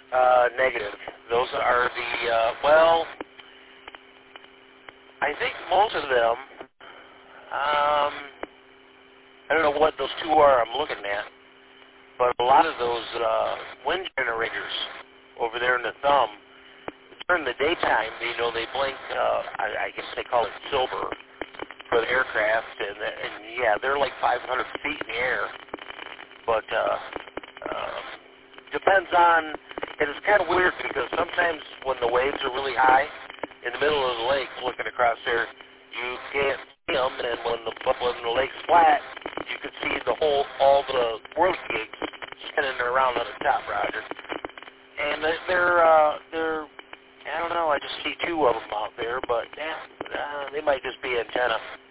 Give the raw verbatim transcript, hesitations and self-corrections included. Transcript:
Uh, negative. Those are the, uh, well, I think most of them, um, I don't know what those two are I'm looking at, but a lot of those uh, wind generators over there in the thumb, during the daytime, you know, they blink, uh, I, I guess they call it silver for the aircraft, and, and yeah, they're like five hundred feet in the air, but uh, uh, depends on, and it's kind of weird because sometimes when the waves are really high in the middle of the lake looking across there, you can't see them, and when the, when the lake's flat, you can see the whole, all the world gigs spinning around on the top, Roger. And they're, uh, they're, I don't know, I just see two of them out there, but yeah, uh, they might just be antenna.